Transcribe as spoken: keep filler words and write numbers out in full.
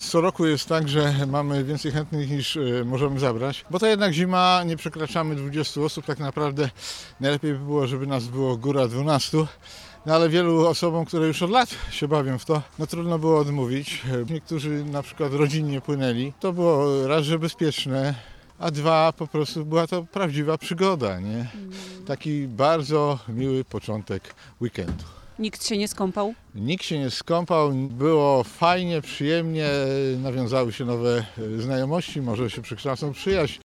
Co roku jest tak, że mamy więcej chętnych niż możemy zabrać, bo to jednak zima, nie przekraczamy dwudziestu osób, tak naprawdę najlepiej by było, żeby nas było góra dwunastu. No ale wielu osobom, które już od lat się bawią w to, no trudno było odmówić. Niektórzy na przykład rodzinnie płynęli. To było raz, że bezpieczne, a dwa, po prostu była to prawdziwa przygoda, nie? Taki bardzo miły początek weekendu. Nikt się nie skąpał? Nikt się nie skąpał, było fajnie, przyjemnie, nawiązały się nowe znajomości, może się przekształcą w przyjaźń.